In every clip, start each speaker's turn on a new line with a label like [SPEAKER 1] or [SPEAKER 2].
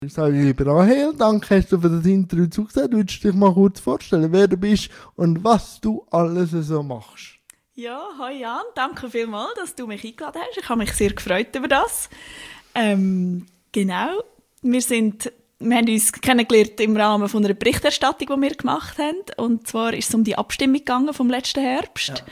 [SPEAKER 1] Ich sage, lieber Rahel, danke, hast du für das Interview zugesagt. Würdest du dich mal kurz vorstellen, wer du bist und was du alles so machst?
[SPEAKER 2] Ja, hi Jan, danke vielmals, dass du mich eingeladen hast. Ich habe mich sehr gefreut über das. Genau, wir haben uns kennengelernt im Rahmen von einer Berichterstattung, die wir gemacht haben. Und zwar ist es um die Abstimmung gegangen vom letzten Herbst,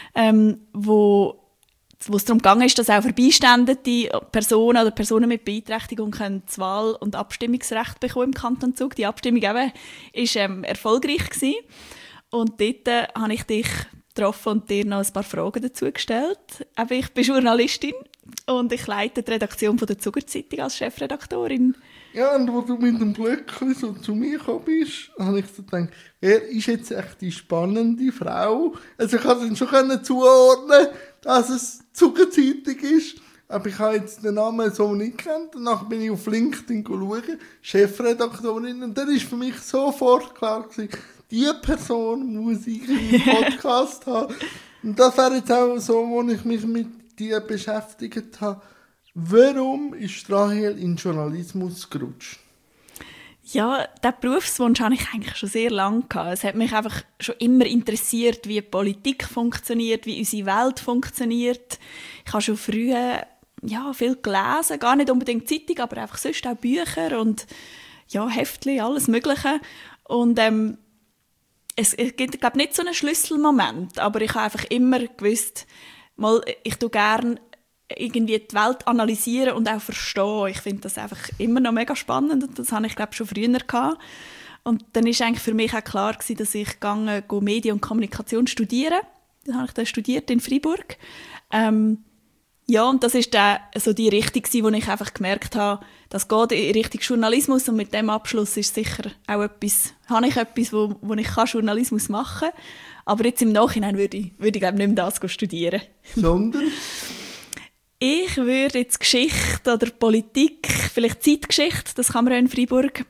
[SPEAKER 2] wo es darum gegangen ist, dass auch verbeistandete Personen oder Personen mit Beeinträchtigung das Wahl- und Abstimmungsrecht bekommen im Kanton Zug. Die Abstimmung war erfolgreich gewesen. Und dort habe ich dich getroffen und dir noch ein paar Fragen dazu gestellt. Ich bin Journalistin und ich leite die Redaktion von der Zugerzeitung als Chefredaktorin.
[SPEAKER 1] Ja, und wo du mit dem Blöckchen so zu mir gekommen bist, habe ich so gedacht, wer ist jetzt echt die spannende Frau? Also ich konnte es schon zuordnen, dass es Zugerzeitung ist, aber ich habe jetzt den Namen so nicht gekannt. Danach bin ich auf LinkedIn schauen, Chefredaktorin, und dann war für mich sofort klar gewesen, diese Person muss ich im Podcast haben. Und das wäre jetzt auch so, wo ich mich mit dir beschäftigt habe. Warum ist Rahel in Journalismus gerutscht?
[SPEAKER 2] Ja, diesen Berufswunsch hatte ich eigentlich schon sehr lange gehabt. Es hat mich einfach schon immer interessiert, wie Politik funktioniert, wie unsere Welt funktioniert. Ich habe schon früh viel gelesen, gar nicht unbedingt Zeitung, aber einfach sonst auch Bücher und Heftchen, alles Mögliche. Und es gibt, glaube ich, nicht so einen Schlüsselmoment, aber ich habe einfach immer gewusst, ich tue gerne irgendwie die Welt analysieren und auch verstehen. Ich finde das einfach immer noch mega spannend und das habe ich, glaube ich, schon früher gehabt. Und dann war eigentlich für mich auch klar gewesen, dass ich gehe Medien und Kommunikation studieren. Dann habe ich dann studiert in Freiburg. Und das ist dann so die Richtung, wo ich einfach gemerkt habe, das geht in Richtung Journalismus und mit dem Abschluss ist sicher auch etwas, wo ich Journalismus machen kann. Aber jetzt im Nachhinein würde ich glaube ich, nicht mehr das studieren.
[SPEAKER 1] Sondern?
[SPEAKER 2] Ich würde jetzt Geschichte oder Politik, vielleicht Zeitgeschichte, das kann man ja in Freiburg,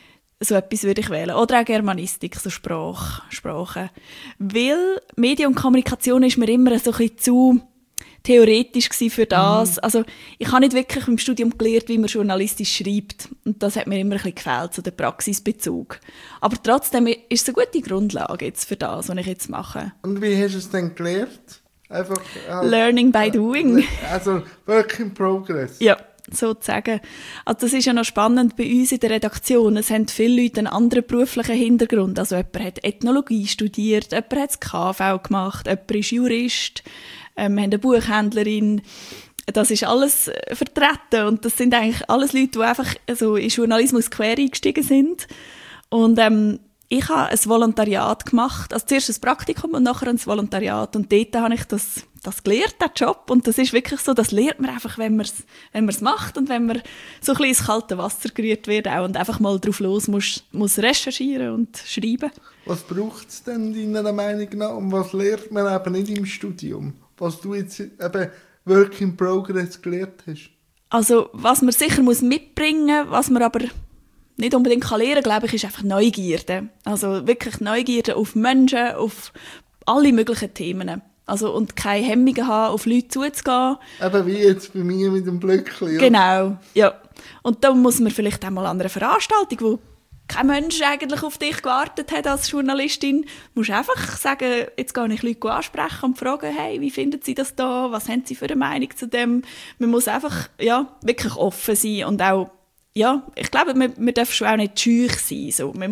[SPEAKER 2] so etwas würde ich wählen. Oder auch Germanistik, so Sprachen. Weil Medien und Kommunikation ist mir immer so ein bisschen zu theoretisch für das. Also ich habe nicht wirklich im Studium gelernt, wie man journalistisch schreibt. Und das hat mir immer ein bisschen gefehlt, so der Praxisbezug. Aber trotzdem ist es eine gute Grundlage jetzt für das, was ich jetzt mache.
[SPEAKER 1] Und wie hast du es denn gelernt? Einfach,
[SPEAKER 2] Learning by doing.
[SPEAKER 1] Also Work in Progress.
[SPEAKER 2] Ja, sozusagen. Also das ist ja noch spannend bei uns in der Redaktion. Es haben viele Leute einen anderen beruflichen Hintergrund. Also jemand hat Ethnologie studiert, jemand hat das KV gemacht, jemand ist Jurist, wir haben eine Buchhändlerin. Das ist alles vertreten und das sind eigentlich alles Leute, die einfach so in Journalismus quer eingestiegen sind. Und ich habe ein Volontariat gemacht, also zuerst ein Praktikum und nachher ein Volontariat und dort habe ich das gelernt, den Job, und das ist wirklich so, das lernt man einfach, wenn man es macht und wenn man so ein bisschen ins kalte Wasser gerührt wird auch und einfach mal drauf los muss recherchieren und schreiben.
[SPEAKER 1] Was braucht es denn deiner Meinung nach und was lernt man eben nicht im Studium, was du jetzt eben Work in Progress gelernt hast?
[SPEAKER 2] Also was man sicher mitbringen muss, was man aber nicht unbedingt lernen kann, glaube ich, ist einfach Neugierde. Also wirklich Neugierde auf Menschen, auf alle möglichen Themen. Also, und keine Hemmungen haben, auf Leute zuzugehen.
[SPEAKER 1] Eben wie jetzt bei mir mit dem Blöckchen. Ja.
[SPEAKER 2] Genau, ja. Und da muss man vielleicht auch mal an einer Veranstaltung, wo kein Mensch eigentlich auf dich gewartet hat als Journalistin, musst einfach sagen, jetzt gehe ich Leute ansprechen und fragen, hey, wie finden sie das da? Was haben sie für eine Meinung zu dem? Man muss einfach wirklich offen sein und auch, ich glaube, man darf schon auch nicht schüch sein. So. Man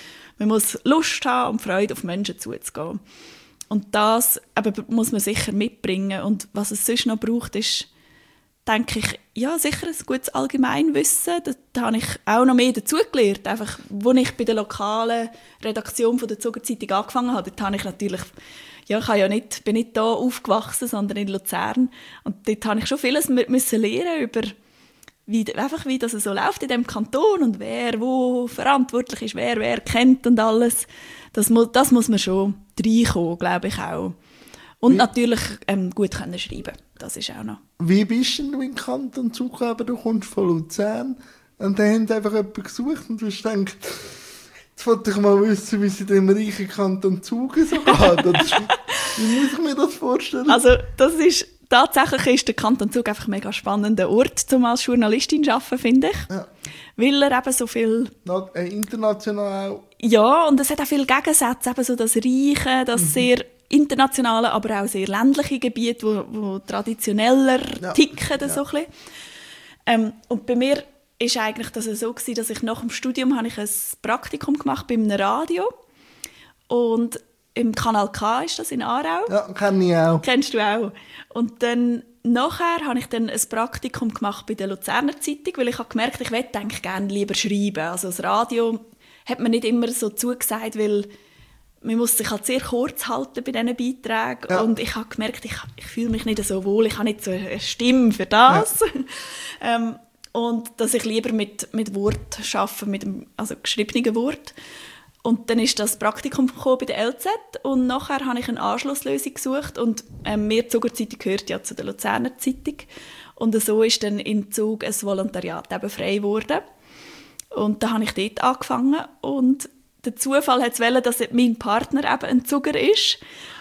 [SPEAKER 2] muss Lust haben und Freude auf Menschen zuzugehen. Und das muss man sicher mitbringen. Und was es sonst noch braucht, ist, denke ich, sicher ein gutes Allgemeinwissen. Da habe ich auch noch mehr dazugelernt. Einfach, als ich bei der lokalen Redaktion von der Zugerzeitung angefangen habe, dort habe ich natürlich, bin nicht hier aufgewachsen, sondern in Luzern. Und dort habe ich schon vieles müssen lernen über wie das so läuft in diesem Kanton und wer wo verantwortlich ist, wer kennt und alles. Das muss man schon reinkommen, glaube ich auch. Und natürlich gut können schreiben. Das ist auch noch.
[SPEAKER 1] Wie bist du in Kanton Zug gekommen? Du kommst von Luzern und dann haben einfach jemanden gesucht und du hast gedacht, jetzt wollte ich mal wissen, wie es in dem reichen Kanton Zug so geht. Wie muss ich mir das vorstellen?
[SPEAKER 2] Also das ist tatsächlich ist der Kanton Zug einfach ein mega spannender Ort, um als Journalistin zu arbeiten, finde ich.
[SPEAKER 1] Ja.
[SPEAKER 2] Weil er eben so viel...
[SPEAKER 1] International auch.
[SPEAKER 2] Ja, und es hat auch viele Gegensätze, eben so das Reiche, das sehr internationale, aber auch sehr ländliche Gebiet, wo traditioneller ticken, so ein bisschen. Und bei mir ist eigentlich das so gewesen, dass ich nach dem Studium habe ich ein Praktikum gemacht bei einem Radio und im Kanal K ist das in Aarau.
[SPEAKER 1] Ja, kenne ich auch.
[SPEAKER 2] Kennst du auch. Und dann nachher habe ich dann ein Praktikum gemacht bei der Luzerner Zeitung, weil ich habe gemerkt, ich möchte eigentlich gerne lieber schreiben. Also das Radio hat mir nicht immer so zugesagt, weil man muss sich halt sehr kurz halten bei diesen Beiträgen. Ja. Und ich habe gemerkt, ich fühle mich nicht so wohl, ich habe nicht so eine Stimme für das. Ja. Und dass ich lieber mit Wort arbeite, also geschriebenen Wort. Und dann ist das Praktikum gekommen bei der LZ und nachher habe ich eine Anschlusslösung gesucht und mir Zugerzeitung gehört ja zu der Luzerner Zeitung. Und so ist dann in Zug ein Volontariat eben frei geworden. Und da habe ich dort angefangen und der Zufall hat es wollen, dass mein Partner eben ein Zuger ist.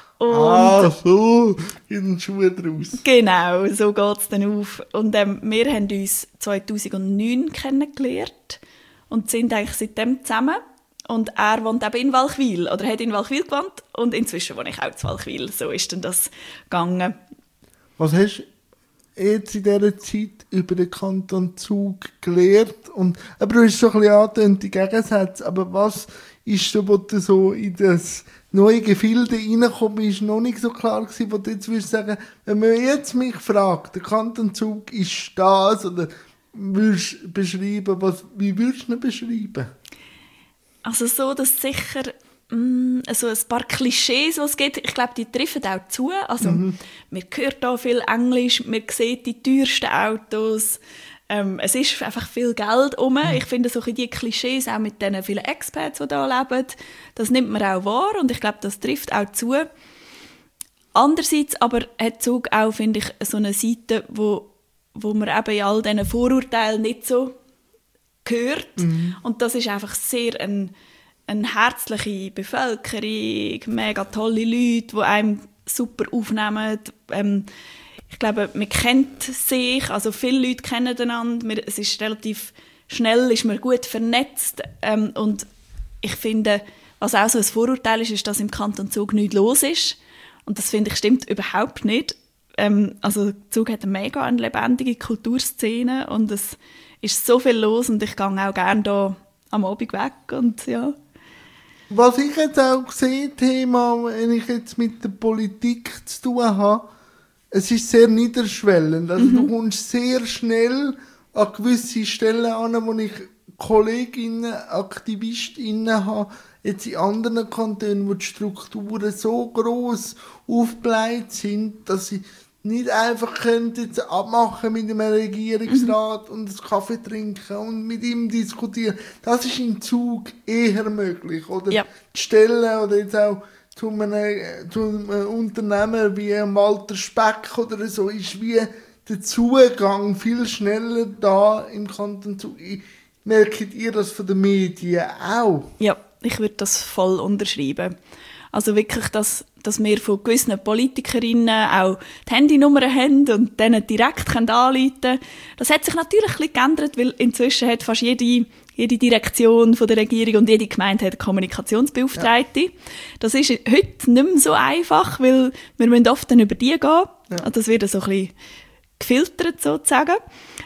[SPEAKER 2] Und
[SPEAKER 1] so, in den Schuhe draus.
[SPEAKER 2] Genau, so geht es dann auf. Und wir haben uns 2009 kennengelernt und sind eigentlich seitdem zusammen. Und er wohnt eben in Walchwil, oder hat in Walchwil gewohnt und inzwischen wohne ich auch in Walchwil. So ist dann das gegangen.
[SPEAKER 1] Was hast du jetzt in dieser Zeit über den Kanton Zug gelernt? Aber du hast so ein bisschen angetönt, die Gegensätze. Aber was ist so, wo du so in das neue Gefilde reingekommen bist, noch nicht so klar gewesen, wo du jetzt würdest sagen, wenn man jetzt mich fragt, der Kanton Zug ist das, oder würdest beschreiben, wie würdest du ihn beschreiben?
[SPEAKER 2] Also so, dass sicher so ein paar Klischees, die es gibt, ich glaube, die treffen auch zu. Also man hört hier viel Englisch, man sieht die teuersten Autos, es ist einfach viel Geld rum. Ich finde so die Klischees, auch mit den vielen Expats, die hier leben, das nimmt man auch wahr und ich glaube, das trifft auch zu. Andererseits aber hat Zug auch, finde ich, so eine Seite, wo man eben in all diesen Vorurteilen nicht so gehört. Und das ist einfach sehr eine herzliche Bevölkerung, mega tolle Leute, die einem super aufnehmen. Ich glaube, man kennt sich, also viele Leute kennen einander. Es ist relativ schnell, ist man gut vernetzt. Und ich finde, was auch so ein Vorurteil ist, dass im Kanton Zug nichts los ist. Und das finde ich stimmt überhaupt nicht. Also Zug hat eine lebendige Kulturszene und es ist so viel los und ich gehe auch gerne hier am Abend weg und ja.
[SPEAKER 1] Was ich jetzt auch sehe, Thema, wenn ich jetzt mit der Politik zu tun habe, es ist sehr niederschwellend. Also du kommst sehr schnell an gewisse Stellen an, wo ich Kolleginnen, Aktivistinnen habe, jetzt in anderen Kantonen, wo die Strukturen so gross aufgebläht sind, dass sie nicht einfach jetzt abmachen mit einem Regierungsrat und einen Kaffee trinken und mit ihm diskutieren. Das ist im Zug eher möglich. Oder die Stellen oder jetzt auch zu einem Unternehmer wie Walter Speck oder so ist wie der Zugang viel schneller da im Kanton Zug. Merkt ihr das von den Medien auch?
[SPEAKER 2] Ja, ich würde das voll unterschreiben. Also wirklich, dass wir von gewissen Politikerinnen auch die Handynummern haben und denen direkt anrufen können. Das hat sich natürlich ein bisschen geändert, weil inzwischen hat fast jede Direktion von der Regierung und jede Gemeinde hat eine Kommunikationsbeauftragte. Ja. Das ist heute nicht mehr so einfach, weil wir müssen oft dann über die gehen. Ja. Also das wird so ein bisschen gefiltert sozusagen.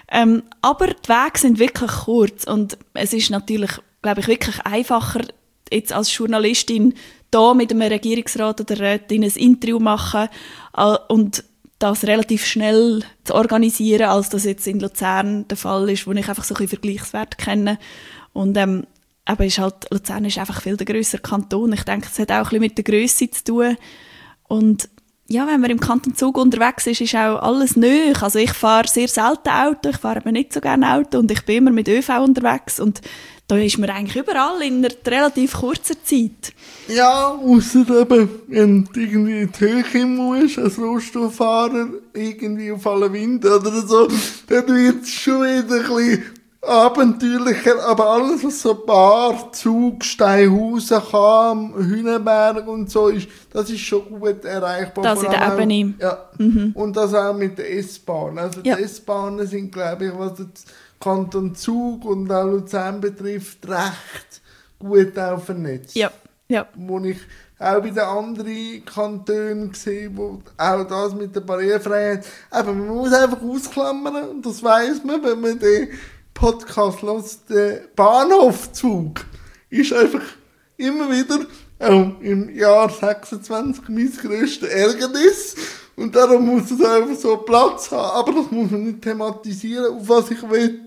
[SPEAKER 2] Aber die Wege sind wirklich kurz und es ist natürlich, glaube ich, wirklich einfacher, jetzt als Journalistin da mit einem Regierungsrat oder Rätin ein Interview machen und das relativ schnell zu organisieren, als das jetzt in Luzern der Fall ist, wo ich einfach so ein bisschen Vergleichswerte kenne. Und aber ist halt, Luzern ist einfach viel der grössere Kanton. Ich denke, es hat auch ein bisschen mit der Grösse zu tun. Und ja, wenn man im Kanton Zug unterwegs ist auch alles neu. Also ich fahre sehr selten Auto, ich fahre aber nicht so gerne Auto und ich bin immer mit ÖV unterwegs und da ist man eigentlich überall in einer relativ kurzen Zeit.
[SPEAKER 1] Ja, ausser eben, wenn du irgendwie in die Höhe musst, als Rollstuhlfahrer, irgendwie auf allen Wind oder so, dann wird es schon wieder ein bisschen abenteuerlicher, aber alles, was so Bar, Zug, Steinhausen, Cham, Hühnenberg und so ist, das ist schon gut erreichbar.
[SPEAKER 2] Das in der Ebene.
[SPEAKER 1] Ja. Und das auch mit der S-Bahn. Also die S-Bahnen sind, glaube ich, was den Kanton Zug und auch Luzern betrifft, recht gut auch vernetzt.
[SPEAKER 2] Ja.
[SPEAKER 1] Wo ich auch bei den anderen Kantonen gesehen, wo auch das mit der Barrierefreiheit, aber man muss einfach ausklammern, und das weiss man, wenn man den Podcast hört, der Bahnhofzug ist einfach immer wieder, auch im Jahr 26, mein grösstes Ärgernis, und darum muss es einfach so Platz haben, aber das muss man nicht thematisieren. Auf was ich will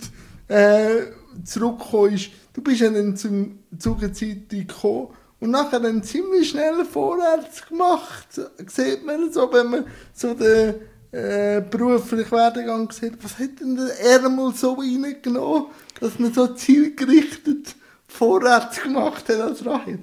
[SPEAKER 1] zurückkommen ist, du bist ja dann zum Zugzeit gekommen, und nachher dann ziemlich schnell vorwärts gemacht. Sieht man so, wenn man so den beruflichen Werdegang sieht. Was hat denn der Ärmel so reingenommen, dass man so zielgerichtet vorwärts gemacht hat als Rahel?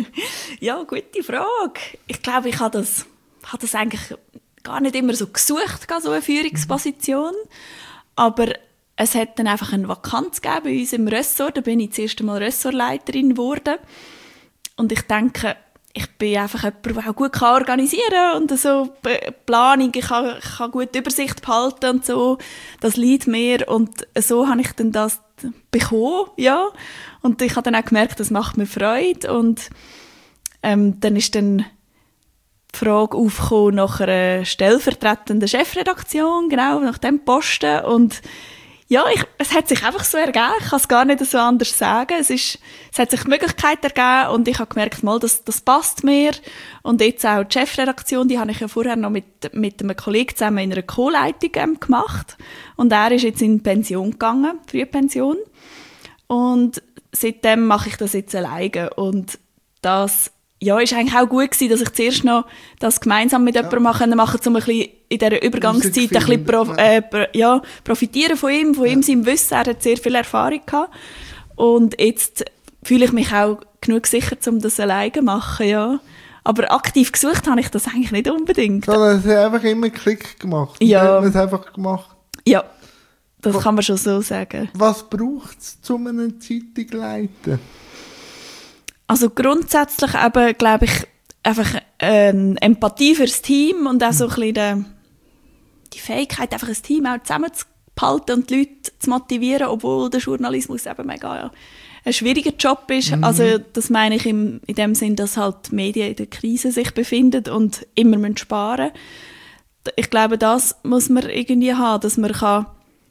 [SPEAKER 2] Ja, gute Frage. Ich glaube, ich habe das eigentlich gar nicht immer so gesucht, so eine Führungsposition. Aber es hat dann einfach eine Vakanz gegeben bei uns im Ressort. Da bin ich das erste Mal Ressortleiterin geworden. Und ich denke, ich bin einfach jemand, der auch gut organisieren kann und so Planung, ich kann gut Übersicht behalten und so. Das liegt mir und so habe ich dann das bekommen, ja. Und ich habe dann auch gemerkt, das macht mir Freude und dann ist dann die Frage aufgekommen nach einer stellvertretenden Chefredaktion, genau, nach dem Posten und ja, es hat sich einfach so ergeben. Ich kann es gar nicht so anders sagen. Es hat sich die Möglichkeit ergeben und ich habe gemerkt, mal, das passt mir. Und jetzt auch die Chefredaktion, die habe ich ja vorher noch mit einem Kollegen zusammen in einer Co-Leitung gemacht. Und er ist jetzt in Pension gegangen, Frühpension. Und seitdem mache ich das jetzt alleine. Und das ist eigentlich auch gut gewesen, dass ich zuerst noch das gemeinsam mit jemandem machen, um ein bisschen in dieser Übergangszeit ein bisschen profitieren von ihm seinem Wissen. Er hat sehr viel Erfahrung gehabt. Und jetzt fühle ich mich auch genug sicher, um das alleine zu machen, ja. Aber aktiv gesucht habe ich das eigentlich nicht unbedingt.
[SPEAKER 1] Sondern es hat einfach immer Klick gemacht.
[SPEAKER 2] Ja.
[SPEAKER 1] Man hat es einfach gemacht.
[SPEAKER 2] Ja, das kann man schon so sagen.
[SPEAKER 1] Was braucht es, um eine Zeitung zu leiten?
[SPEAKER 2] Also grundsätzlich eben, glaube ich, einfach Empathie fürs Team und auch so ein bisschen die Fähigkeit, einfach ein Team auch zusammenzuhalten und die Leute zu motivieren, obwohl der Journalismus eben mega ein schwieriger Job ist. Also das meine ich in dem Sinn, dass halt die Medien in der Krise sich befinden und immer sparen müssen. Ich glaube, das muss man irgendwie haben, dass man kann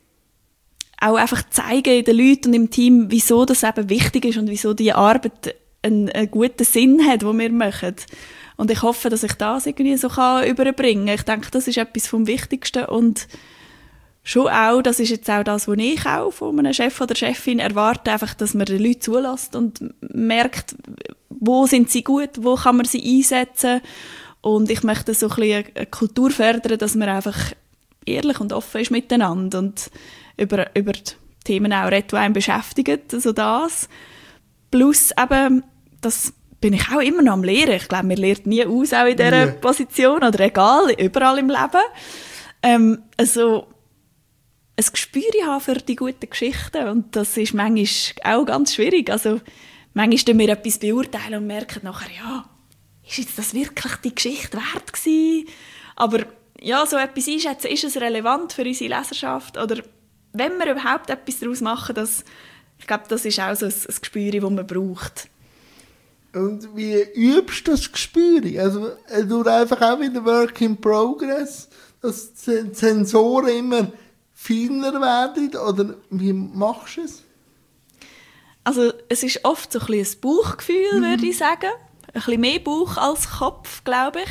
[SPEAKER 2] auch einfach zeigen den Leuten und im Team, wieso das eben wichtig ist und wieso die Arbeit einen guten Sinn hat, den wir machen. Und ich hoffe, dass ich das irgendwie so überbringen kann. Ich denke, das ist etwas vom Wichtigsten und schon auch, das ist jetzt auch das, was ich auch von einem Chef oder Chefin erwarte, einfach, dass man die Leute zulässt und merkt, wo sind sie gut, wo kann man sie einsetzen. Und ich möchte so ein bisschen eine Kultur fördern, dass man einfach ehrlich und offen ist miteinander und über die Themen auch redet, die einen beschäftigen, also das. Plus eben, das bin ich auch immer noch am Lehren. Ich glaube, man lernt nie aus, auch in dieser Position oder egal, überall im Leben. Also ein Gespür haben für die guten Geschichten und das ist manchmal auch ganz schwierig. Also manchmal tun wir etwas beurteilen und merken nachher, ja, ist jetzt das wirklich die Geschichte wert gewesen? Aber ja, so etwas einschätzen, ist es relevant für unsere Leserschaft? Oder wenn wir überhaupt etwas daraus machen, ich glaube, das ist auch so ein Gespür, das man braucht.
[SPEAKER 1] Und wie übst du das Gespür? Also du einfach auch wieder Work in Progress, dass die Sensoren immer feiner werden? Oder wie machst du es? Also
[SPEAKER 2] es ist oft so ein bisschen ein Bauchgefühl, würde ich sagen. Ein bisschen mehr Bauch als Kopf, glaube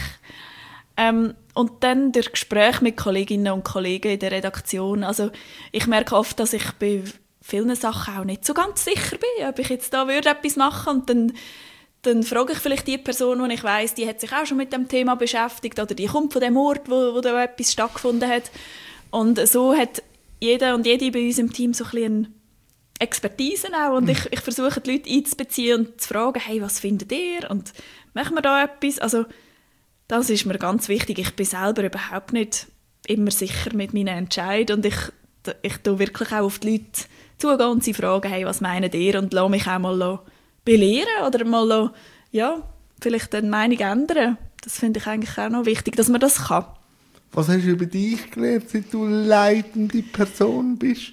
[SPEAKER 2] ich. Und dann durch Gespräche mit Kolleginnen und Kollegen in der Redaktion. Also ich merke oft, dass ich bei vielen Sachen auch nicht so ganz sicher bin, ob ich jetzt da etwas machen würde. Und dann frage ich vielleicht die Person, die ich weiss, die hat sich auch schon mit dem Thema beschäftigt oder die kommt von dem Ort, wo da etwas stattgefunden hat. Und so hat jeder und jede bei uns im Team so ein bisschen Expertise auch. Und ich versuche, die Leute einzubeziehen und zu fragen, hey, was findet ihr? Und machen wir da etwas? Also das ist mir ganz wichtig. Ich bin selber überhaupt nicht immer sicher mit meinen Entscheidungen. Und ich tue wirklich auch auf die Leute zugehen und sie fragen, hey, was meinen ihr? Und lasse mich auch mal belehren oder mal vielleicht eine Meinung ändern. Das finde ich eigentlich auch noch wichtig, dass man das kann.
[SPEAKER 1] Was hast du über dich gelernt, seit du leitende Person bist?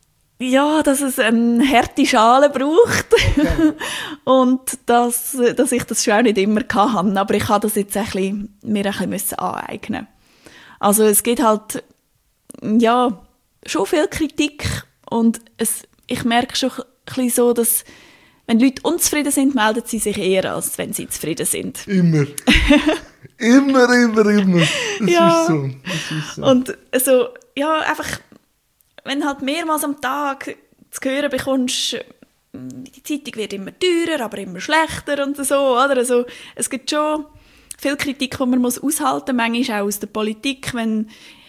[SPEAKER 2] Ja, dass es eine harte Schale braucht. Okay. Und dass ich das schon auch nicht immer hatte. Aber ich habe das jetzt mir ein bisschen aneignen. Also es gibt halt ja, schon viel Kritik. Und ich merke schon ein bisschen so, dass wenn Leute unzufrieden sind, melden sie sich eher, als wenn sie zufrieden sind.
[SPEAKER 1] Immer. immer. Das
[SPEAKER 2] ja.
[SPEAKER 1] ist so.
[SPEAKER 2] Und also, ja, einfach, wenn halt mehrmals am Tag zu hören bekommst, die Zeitung wird immer teurer, aber immer schlechter und so, oder? Also, es gibt schon viel Kritik, die man aushalten muss, manchmal auch aus der Politik, wenn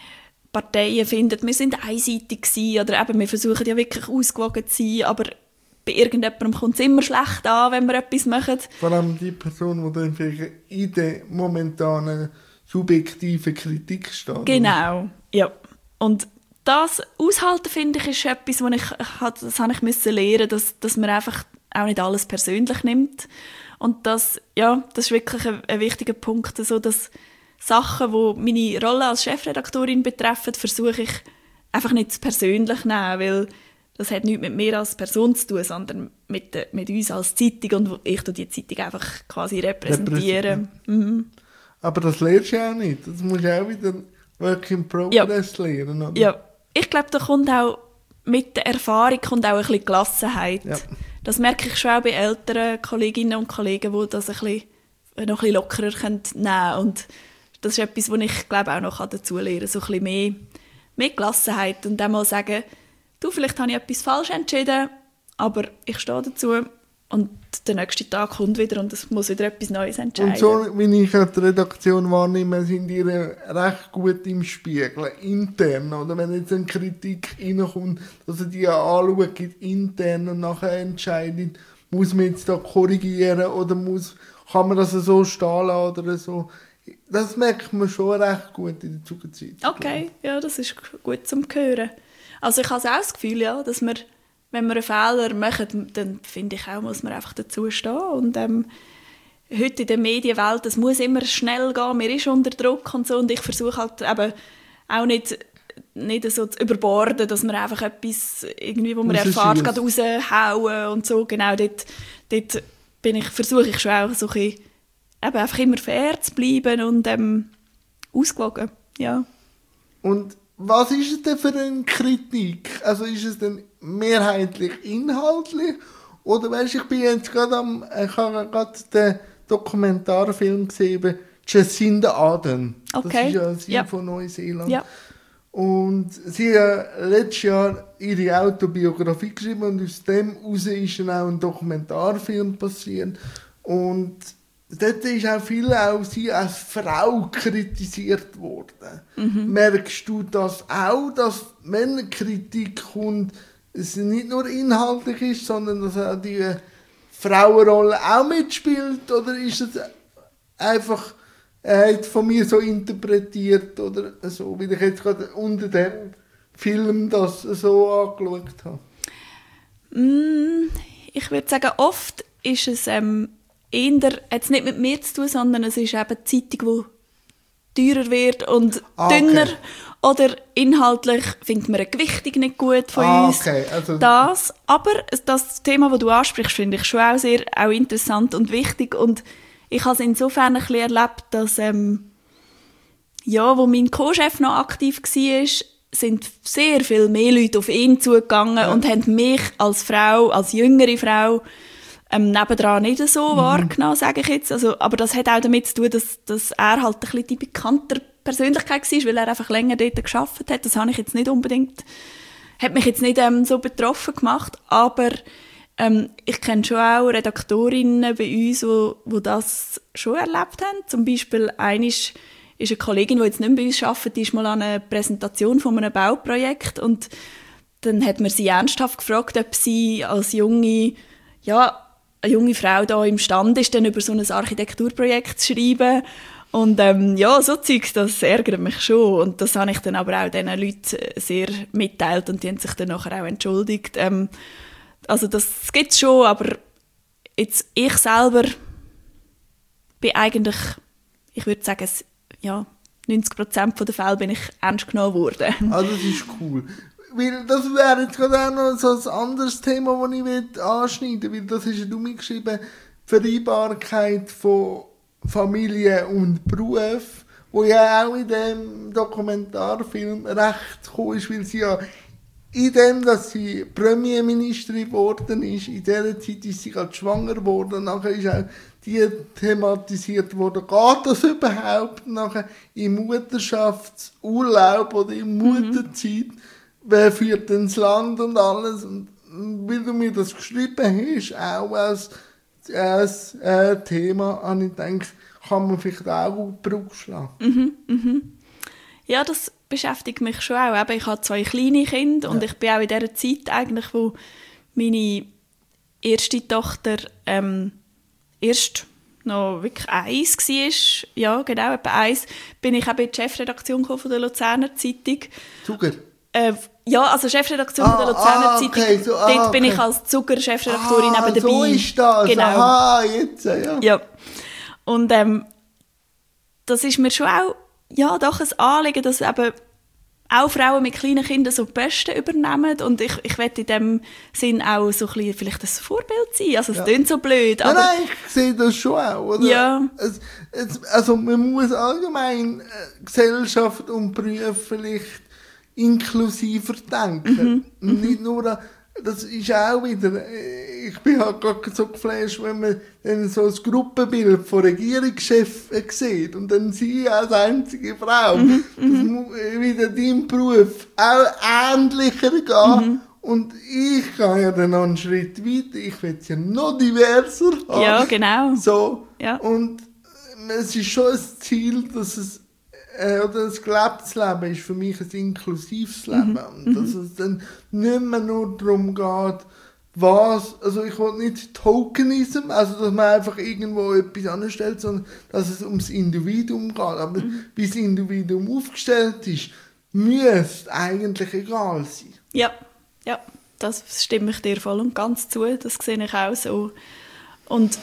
[SPEAKER 2] Parteien finden, wir sind einseitig gewesen, oder eben, wir versuchen ja wirklich ausgewogen zu sein, aber bei irgendjemandem kommt es immer schlecht an, wenn wir etwas machen.
[SPEAKER 1] Vor allem die Person, die dann vielleicht in der momentanen subjektiven Kritik steht.
[SPEAKER 2] Genau, ja. Und das aushalten, finde ich, ist etwas, das habe ich müssen lernen, dass man einfach auch nicht alles persönlich nimmt. Und das ist wirklich ein wichtiger Punkt, so dass Sachen, die meine Rolle als Chefredaktorin betreffen, versuche ich einfach nicht persönlich zu nehmen, weil das hat nichts mit mir als Person zu tun, sondern mit uns als Zeitung und ich die Zeitung einfach quasi repräsentieren. Mhm.
[SPEAKER 1] Aber das lernst du ja auch nicht. Das musst du auch wieder Work in Progress lernen, oder?
[SPEAKER 2] Ja, ich glaube, da kommt auch mit der Erfahrung kommt auch ein bisschen Gelassenheit. Ja. Das merke ich schon auch bei älteren Kolleginnen und Kollegen, die das noch ein bisschen lockerer nehmen können. Und das ist etwas, was ich glaube auch noch dazu lernen kann. So ein bisschen mehr Gelassenheit und dann mal sagen, du, vielleicht habe ich etwas falsch entschieden, aber ich stehe dazu und der nächste Tag kommt wieder und es muss wieder etwas Neues entscheiden.
[SPEAKER 1] Und so, wie ich die Redaktion wahrnehme, sind die recht gut im Spiegeln, intern. Oder wenn jetzt eine Kritik reinkommt, dass sie die anschauen, intern und nachher entscheiden, muss man jetzt da korrigieren oder kann man das so stehen lassen oder so. Das merkt man schon recht gut in der Zugezeit.
[SPEAKER 2] Okay, ja, das ist gut zum Hören. Also ich habe auch das Gefühl, ja, dass wir, wenn wir einen Fehler machen, dann finde ich auch, muss man einfach dazu stehen. Und heute in der Medienwelt, es muss immer schnell gehen, man ist unter Druck und so. Und ich versuche halt eben auch nicht so zu überborden, dass man einfach etwas, irgendwie, wo man erfährt, gerade raushauen und so. Genau, dort versuche ich schon auch so ein bisschen, eben einfach immer fair zu bleiben und ausgewogen, ja.
[SPEAKER 1] Und was ist es denn für eine Kritik? Also ist es denn mehrheitlich inhaltlich? Oder weißt, ich habe gerade den Dokumentarfilm gesehen, Jacinda Ardern.
[SPEAKER 2] Okay.
[SPEAKER 1] Das ist ja sie von Neuseeland.
[SPEAKER 2] Ja.
[SPEAKER 1] Und sie hat letztes Jahr ihre Autobiografie geschrieben und aus dem heraus ist dann auch ein Dokumentarfilm passiert. Und dort ist auch viel auch sie als Frau kritisiert worden. Mhm. Merkst du das auch, dass wenn eine Kritik kommt, es nicht nur inhaltlich ist, sondern dass auch die Frauenrolle auch mitspielt? Oder ist es einfach von mir so interpretiert oder so, wie ich jetzt gerade unter dem Film das so angeschaut habe?
[SPEAKER 2] Ich würde sagen, oft ist es jetzt nicht mit mir zu tun, sondern es ist eben die Zeitung, die teurer wird und dünner. Okay. Oder inhaltlich findet man eine Gewichtung nicht gut von uns. Okay. Also aber das Thema, das du ansprichst, finde ich schon auch sehr auch interessant und wichtig. Und ich habe es insofern ein bisschen erlebt, dass wo mein Co-Chef noch aktiv war, sind sehr viel mehr Leute auf ihn zugegangen und haben mich als Frau, als jüngere Frau, nebendran nicht so wahrgenommen, sage ich jetzt. Also, aber das hat auch damit zu tun, dass er halt ein bisschen die bekanntere Persönlichkeit war, weil er einfach länger dort gearbeitet hat. Das habe ich jetzt nicht unbedingt, hat mich jetzt nicht so betroffen gemacht, aber ich kenne schon auch Redaktorinnen bei uns, die das schon erlebt haben. Zum Beispiel ist eine Kollegin, die jetzt nicht mehr bei uns arbeitet, die ist mal an einer Präsentation von einem Bauprojekt und dann hat man sie ernsthaft gefragt, ob sie als eine junge Frau da imstande ist, dann über so ein Architekturprojekt zu schreiben. Und ja, so Zeugs, das ärgert mich schon. Und das habe ich dann aber auch diesen Leuten sehr mitteilt und die haben sich dann nachher auch entschuldigt. Also das gibt es schon, aber jetzt ich selber bin eigentlich, ich würde sagen, ja, 90% der Fälle bin ich ernst genommen worden.
[SPEAKER 1] Ah, das ist cool. Weil das wäre jetzt gerade auch noch so ein anderes Thema, das ich anschneiden will, weil das hast ja du mir geschrieben, Vereinbarkeit von Familie und Beruf, wo ja auch in dem Dokumentarfilm recht gekommen ist, weil sie ja in dem, dass sie Premierministerin geworden ist, in dieser Zeit ist sie gerade schwanger geworden, nachher ist auch die thematisiert worden, geht das überhaupt nachher im Mutterschaftsurlaub oder in Mutterzeit, wer führt denn das Land und alles, und weil du mir das geschrieben hast, auch als Thema, habe ich gedacht, kann man vielleicht auch gut Brücke schlagen.
[SPEAKER 2] Ja, das beschäftigt mich schon auch. Ich habe 2 kleine Kinder und ich bin auch in dieser Zeit eigentlich, wo meine erste Tochter erst noch wirklich 1 war. Ja, genau, etwa 1. Bin ich auch in die Chefredaktion von der Luzerner Zeitung.
[SPEAKER 1] Zuger?
[SPEAKER 2] Ja, also Chefredaktion von der Luzerner Zeitung.
[SPEAKER 1] Okay,
[SPEAKER 2] Dort bin ich als Zuger-Chefredaktorin eben dabei.
[SPEAKER 1] So ist das.
[SPEAKER 2] Genau.
[SPEAKER 1] Aha, jetzt, ja.
[SPEAKER 2] Ja. Und das ist mir schon auch doch ein Anliegen, dass eben auch Frauen mit kleinen Kindern so Posten übernehmen. Und ich will in dem Sinn auch so ein bisschen vielleicht ein Vorbild sein. Also es klingt so blöd. Aber
[SPEAKER 1] nein, ich sehe das schon auch. Oder?
[SPEAKER 2] Ja.
[SPEAKER 1] Also man muss allgemein Gesellschaft und Beruf vielleicht inklusiver denken. Nicht nur, das ist auch wieder, ich bin halt gerade so geflasht, wenn man dann so ein Gruppenbild von Regierungschefs sieht und dann sie als einzige Frau, das muss wieder dein Beruf auch ähnlicher gehen. Und ich gehe ja dann noch einen Schritt weiter, ich will es ja noch diverser haben.
[SPEAKER 2] Ja, genau.
[SPEAKER 1] So.
[SPEAKER 2] Ja.
[SPEAKER 1] Und es ist schon ein Ziel, dass es oder das gelebtes Leben ist für mich ein inklusives Leben. Und dass es dann nicht mehr nur darum geht, also ich will nicht Tokenism, also dass man einfach irgendwo etwas anstellt, sondern dass es ums Individuum geht. Aber wie das Individuum aufgestellt ist, müsste eigentlich egal sein.
[SPEAKER 2] Ja, das stimme ich dir voll und ganz zu. Das sehe ich auch so. Und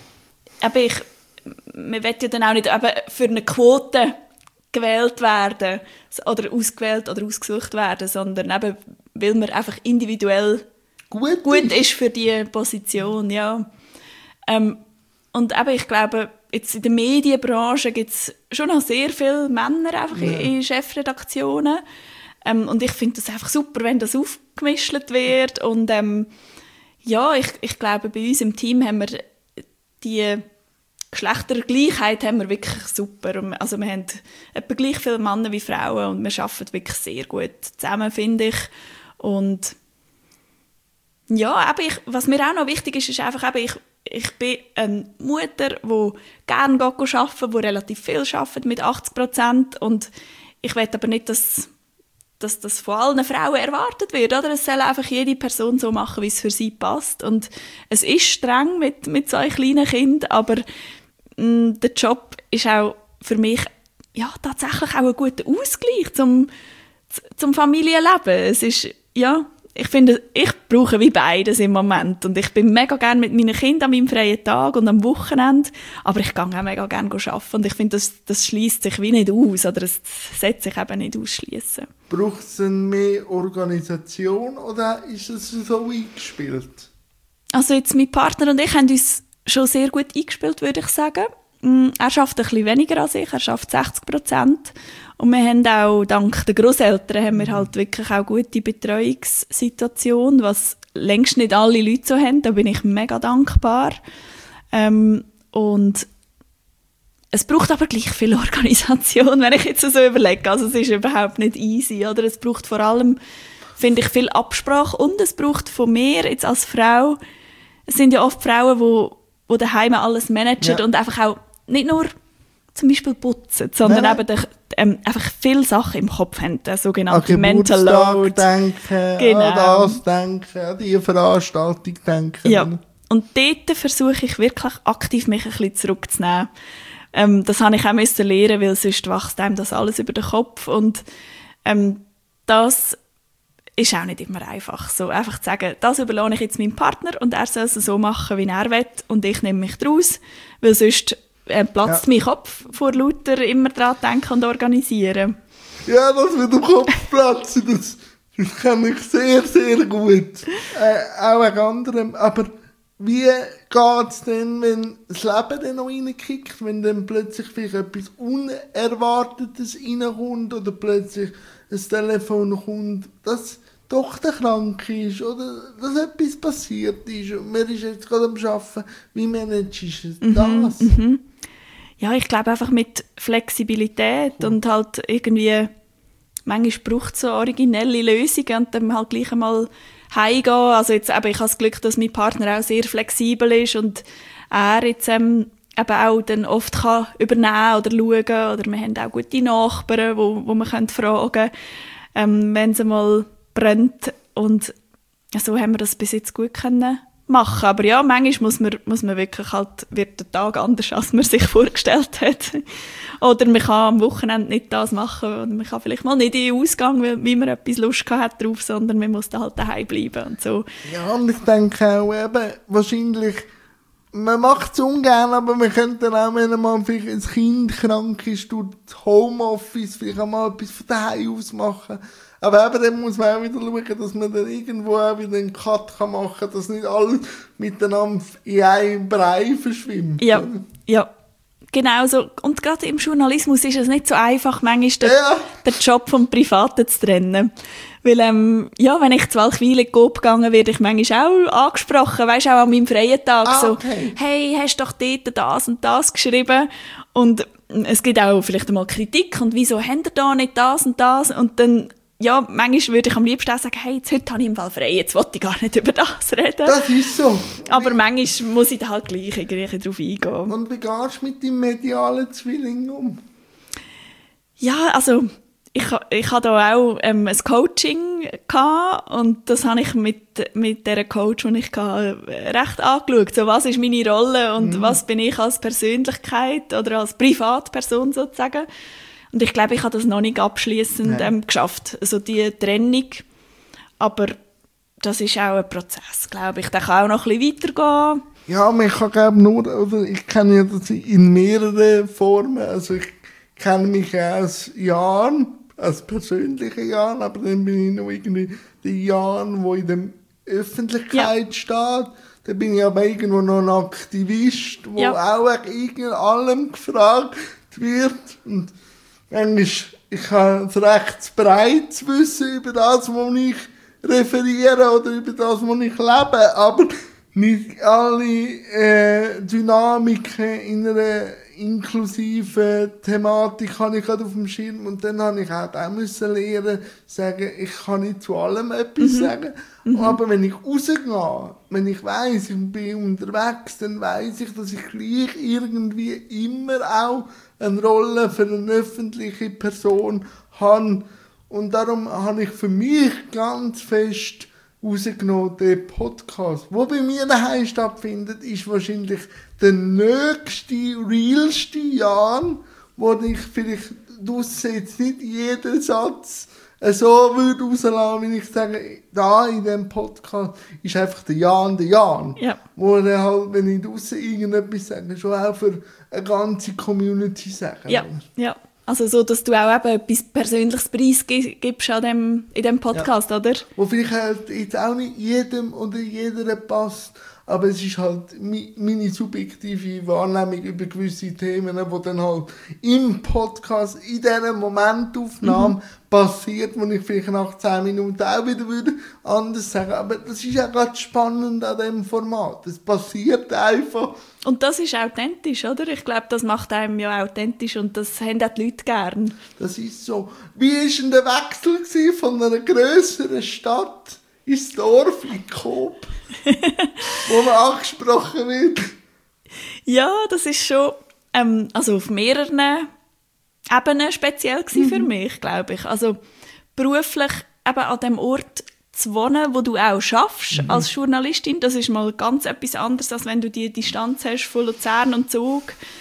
[SPEAKER 2] man will ja dann auch nicht für eine Quote gewählt werden oder ausgewählt oder ausgesucht werden, sondern eben, weil man einfach individuell gut ist für diese Position, ja. Und eben, ich glaube, jetzt in der Medienbranche gibt es schon noch sehr viele Männer einfach in Chefredaktionen. Und ich finde das einfach super, wenn das aufgemischt wird. Und ich glaube, bei uns im Team haben wir die Geschlechtergleichheit haben wir wirklich super. Also wir haben etwa gleich viele Männer wie Frauen und wir arbeiten wirklich sehr gut zusammen, finde ich. Und ja, was mir auch noch wichtig ist einfach, ich bin eine Mutter, die gerne arbeiten, die relativ viel arbeitet, mit 80%. Und ich will aber nicht, dass das von allen Frauen erwartet wird. Oder? Es soll einfach jede Person so machen, wie es für sie passt. Und es ist streng mit so einem kleinen Kind, aber der Job ist auch für mich tatsächlich auch ein guter Ausgleich zum Familienleben. Es ist, ich finde, ich brauche wie beides im Moment. Und ich bin mega gerne mit meinen Kindern an meinem freien Tag und am Wochenende, aber ich gehe auch mega gerne arbeiten. Und ich finde, das schließt sich wie nicht aus, oder es sollte sich eben nicht ausschließen.
[SPEAKER 1] Braucht es denn mehr Organisation oder ist es so eingespielt?
[SPEAKER 2] Also jetzt mein Partner und ich haben uns schon sehr gut eingespielt, würde ich sagen. Er schafft ein bisschen weniger als ich, er schafft 60%. Und wir haben auch, dank der Grosseltern, haben wir halt wirklich auch gute Betreuungssituation, was längst nicht alle Leute so haben. Da bin ich mega dankbar. Und es braucht aber gleich viel Organisation, wenn ich jetzt so überlege. Also es ist überhaupt nicht easy, oder? Es braucht vor allem, finde ich, viel Absprache und es braucht von mir jetzt als Frau, es sind ja oft Frauen, die daheim alles managen und einfach auch nicht nur zum Beispiel putzen, sondern eben einfach viele Sachen im Kopf haben, der sogenannte Mental Load.
[SPEAKER 1] Denken, an das denken, an diese Veranstaltung denken.
[SPEAKER 2] Ja, und dort versuche ich wirklich aktiv mich ein bisschen zurückzunehmen. Das habe ich auch lernen, weil sonst wächst einem das alles über den Kopf. Und das ist auch nicht immer einfach. So einfach zu sagen, das überlasse ich jetzt meinem Partner und er soll es so machen, wie er will und ich nehme mich daraus, weil sonst platzt mein Kopf vor lauter immer daran denken und organisieren.
[SPEAKER 1] Ja, das mit dem Kopf platzen, das kenne ich sehr, sehr gut. Auch wegen anderem. Aber wie geht es denn, wenn das Leben dann noch reinkickt, wenn dann plötzlich vielleicht etwas Unerwartetes reinkommt oder plötzlich ein Telefon kommt, dass die Tochter krank ist oder dass etwas passiert ist und man ist jetzt gerade am Arbeiten. Wie managst du das?
[SPEAKER 2] Ja, ich glaube einfach mit Flexibilität und halt irgendwie, manchmal braucht es so originelle Lösungen und dann halt gleich einmal heimgehen. Also jetzt eben, ich habe das Glück, dass mein Partner auch sehr flexibel ist und er jetzt eben auch dann oft kann übernehmen oder schauen. Oder wir haben auch gute Nachbarn, wo man fragen können, wenn es mal brennt. Und so haben wir das bis jetzt gut können machen. Aber ja, manchmal muss man wirklich halt, wird der Tag anders, als man sich vorgestellt hat. Oder man kann am Wochenende nicht das machen, oder man kann vielleicht mal nicht in den Ausgang, weil man etwas Lust hat drauf, sondern man muss dann halt daheim bleiben und so.
[SPEAKER 1] Ja, und ich denke auch eben, wahrscheinlich, man macht es ungern, aber man könnte dann auch, wenn man vielleicht ein Kind krank ist, durch das Homeoffice vielleicht auch mal etwas von daheim aus machen. Aber eben, dann muss man auch wieder schauen, dass man dann irgendwo auch wieder einen Cut machen kann, dass nicht alles miteinander in einem Brei verschwimmt.
[SPEAKER 2] Ja, ja. Genau so. Und gerade im Journalismus ist es nicht so einfach, manchmal den Job vom Privaten zu trennen. Weil, wenn ich zu Walchwil in Coop gegangen werde ich manchmal auch angesprochen, weisst, auch an meinem freien Tag,
[SPEAKER 1] okay.
[SPEAKER 2] Hey, hast doch dort das und das geschrieben? Und es gibt auch vielleicht einmal Kritik und wieso habt ihr da nicht das und das? Und dann, ja, manchmal würde ich am liebsten auch sagen, hey, heute habe ich im Fall frei, jetzt will ich gar nicht über das reden.
[SPEAKER 1] Das ist so.
[SPEAKER 2] Aber manchmal muss ich da halt gleich irgendwie drauf eingehen.
[SPEAKER 1] Und wie gehst du mit deinem medialen Zwilling um?
[SPEAKER 2] Ja, also ich hatte da auch ein Coaching gehabt und das habe ich mit der Coach, die ich hatte, recht angeschaut. So, was ist meine Rolle und was bin ich als Persönlichkeit oder als Privatperson sozusagen. Und ich glaube, ich habe das noch nicht abschliessend geschafft, also die Trennung. Aber das ist auch ein Prozess, glaube ich. Der kann auch noch ein bisschen weitergehen.
[SPEAKER 1] Ja, man kann glaube ich kenne ja das in mehreren Formen. Also ich kenne mich aus Jahren, aus persönlichen Jahren, aber dann bin ich noch irgendwie die Jahren, wo in der Öffentlichkeit steht. Dann bin ich aber irgendwo noch ein Aktivist, wo auch irgend allem gefragt wird. Und ich habe ein recht breites Wissen über das, was ich referiere oder über das, was ich lebe, aber nicht alle Dynamiken in einer inklusiven Thematik habe ich gerade auf dem Schirm und dann habe ich auch müssen lernen, sagen, ich kann nicht zu allem etwas sagen, aber wenn ich rausgehe, wenn ich weiss, ich bin unterwegs, dann weiss ich, dass ich gleich irgendwie immer auch eine Rolle für eine öffentliche Person habe und darum habe ich für mich ganz fest rausgenommen, der Podcast, der bei mir daheim stattfindet, ist wahrscheinlich der nächste, realste Jahr, wo ich vielleicht draussen jetzt nicht jeden Satz so würde rauslassen, wie ich sage, da in diesem Podcast ist einfach der Jan. Ja. Wo er halt, wenn ich draussen irgendetwas sage, schon auch für eine ganze Community sagen.
[SPEAKER 2] Ja. Also so, dass du auch eben etwas Persönliches preisgibst in diesem Podcast, oder?
[SPEAKER 1] Wo vielleicht halt jetzt auch nicht jedem oder jeder passt, aber es ist halt meine subjektive Wahrnehmung über gewisse Themen, die dann halt im Podcast, in dieser Momentaufnahme passiert, wo ich vielleicht nach 10 Minuten auch wieder anders sagen würde. Aber das ist ja gerade spannend an diesem Format. Es passiert einfach.
[SPEAKER 2] Und das ist authentisch, oder? Ich glaube, das macht einem ja authentisch und das haben auch die Leute gern.
[SPEAKER 1] Das ist so. Wie war denn der Wechsel von einer grösseren Stadt ins Dorf in Coop, wo man angesprochen wird?
[SPEAKER 2] Ja, das ist schon also auf mehreren Ebenen speziell für mich, glaube ich. Also beruflich eben an dem Ort zu wohnen, wo du auch schaffst als Journalistin, das ist mal ganz etwas anderes, als wenn du die Distanz hast von Luzern und Zug.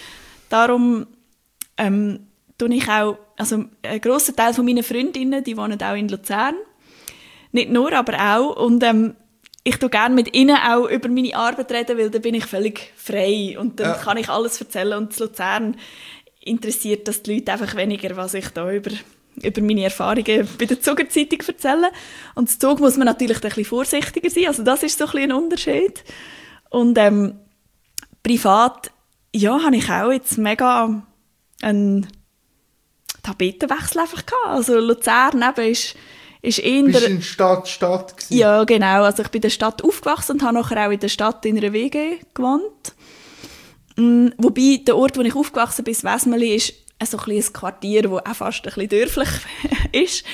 [SPEAKER 2] darum tue ich auch, also ein grosser Teil von meinen Freundinnen, die wohnen auch in Luzern. Nicht nur, aber auch. Und ich tue gerne mit ihnen auch über meine Arbeit reden, weil dann bin ich völlig frei und dann kann ich alles erzählen. Und in Luzern interessiert das die Leute einfach weniger, was ich da über meine Erfahrungen bei der Zugerzeitung erzähle. Und das Zug muss man natürlich ein bisschen vorsichtiger sein. Also das ist so ein bisschen ein Unterschied. Und privat, ja, habe ich auch jetzt mega einen Tapetenwechsel einfach gehabt. Also Luzern eben ist eher...
[SPEAKER 1] Bist du in Stadt gewesen?
[SPEAKER 2] Ja, genau. Also ich bin in der Stadt aufgewachsen und habe nachher auch in der Stadt in einer WG gewohnt. Wobei der Ort, wo ich aufgewachsen bin, Wesmeli, ist so ein Quartier, das auch fast ein bisschen dörflich ist.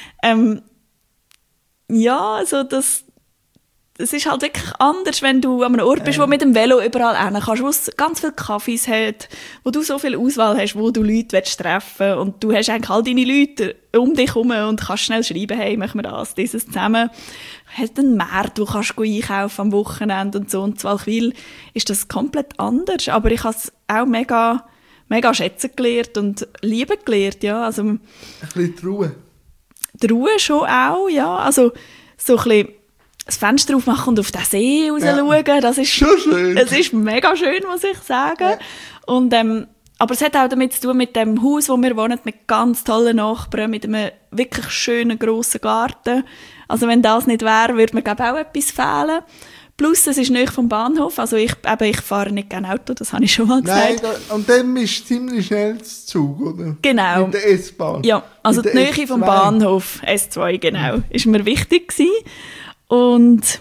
[SPEAKER 2] Ja, also das ist halt wirklich anders, wenn du an einem Ort bist, wo mit dem Velo überall hin kannst, wo es ganz viele Cafés hat, wo du so viel Auswahl hast, wo du Leute treffen willst und du hast eigentlich all deine Leute um dich herum und kannst schnell schreiben, hey, machen wir dieses zusammen. Du hast einen Markt, wo kannst du einkaufen am Wochenende und so. Und in Walchwil ist das komplett anders, aber ich habe es auch mega schätzen gelernt und lieben gelernt, ja. Also,
[SPEAKER 1] ein bisschen die Ruhe.
[SPEAKER 2] Die Ruhe schon auch, ja. Also so ein bisschen das Fenster aufmachen und auf den See raus schauen, das ist
[SPEAKER 1] schon schön.
[SPEAKER 2] Es ist mega schön, muss ich sagen. Ja. Und, aber es hat auch damit zu tun, mit dem Haus, wo wir wohnen, mit ganz tollen Nachbarn, mit einem wirklich schönen, grossen Garten. Also wenn das nicht wäre, würde mir, glaube ich, auch etwas fehlen. Plus, es ist nahe vom Bahnhof. Also ich fahre nicht gerne Auto, das habe ich schon mal gesagt.
[SPEAKER 1] Nein, und dann ist ziemlich schnell das Zug, oder?
[SPEAKER 2] Genau.
[SPEAKER 1] Mit der S-Bahn.
[SPEAKER 2] Ja, also die Nähe vom Bahnhof, S2, genau, ist mir wichtig gewesen. Und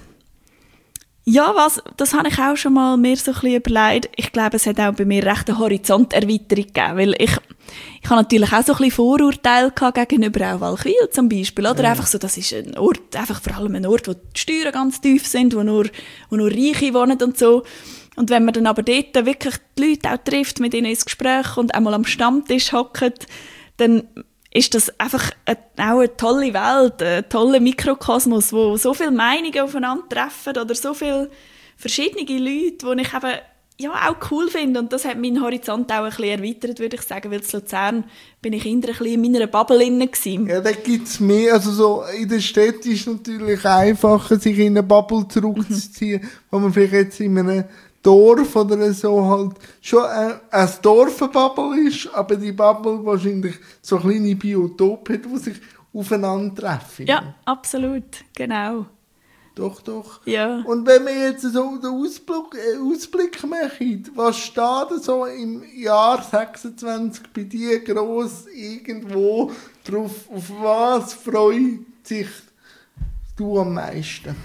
[SPEAKER 2] ja, das habe ich auch schon mal mir so ein bisschen überlegt. Ich glaube, es hat auch bei mir recht eine Horizonterweiterung gegeben, weil ich habe natürlich auch so ein bisschen Vorurteile gegenüber auch Walchwil zum Beispiel, oder? Einfach so, das ist ein Ort, einfach vor allem ein Ort, wo die Steuern ganz tief sind, wo nur Reiche wohnen und so. Und wenn man dann aber dort wirklich die Leute auch trifft, mit ihnen ins Gespräch und einmal am Stammtisch hockt, dann ist das einfach auch eine tolle Welt, ein toller Mikrokosmos, wo so viele Meinungen aufeinandertreffen oder so viele verschiedene Leute, die ich eben auch cool finde. Und das hat meinen Horizont auch ein bisschen erweitert, würde ich sagen, weil in Luzern bin ich eher ein bisschen in meiner Bubble drin gewesen.
[SPEAKER 1] Ja, da gibt es mehr. Also so in der Stadt ist es natürlich einfacher, sich in eine Bubble zurückzuziehen, wo man vielleicht jetzt in einem Dorf oder so halt schon ein Dorfbubble ist, aber die Bubble wahrscheinlich so kleine Biotope hat, die sich aufeinandertreffen.
[SPEAKER 2] Ja, absolut, genau.
[SPEAKER 1] Doch.
[SPEAKER 2] Ja.
[SPEAKER 1] Und wenn wir jetzt so den Ausblick machen, was steht so im Jahr 26 bei dir gross irgendwo drauf? Auf was freut sich du am meisten?